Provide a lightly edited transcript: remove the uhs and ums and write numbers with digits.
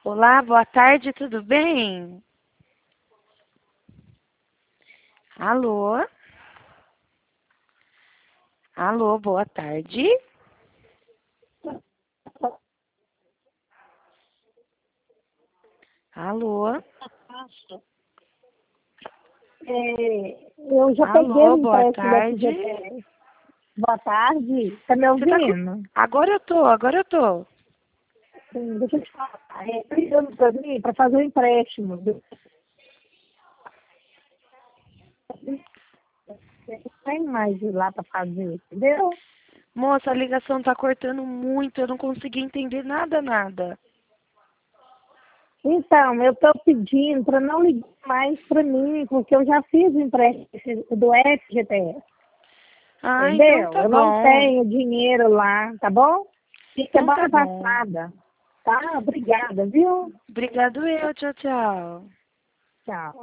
Olá, boa tarde, tudo bem? Alô? Alô, boa tarde. Alô? Eu já peguei Alô, o boa empréstimo da tarde. FGTS. Boa tarde. Tá me Você tá com... ouvindo? Agora eu tô. Sim, deixa eu te falar. Ligando para mim para fazer o empréstimo. Não tem mais ir lá para fazer, entendeu? Moça, a ligação tá cortando muito, eu não consegui entender nada. Então, eu estou pedindo para não ligar mais para mim, porque eu já fiz o empréstimo do FGTS, Ah, então entendeu? tá Eu não bom. tenho dinheiro lá, tá bom? Fica Então tá semana bom. passada, tá? Obrigada, viu? Obrigado eu, tchau, tchau. Tchau.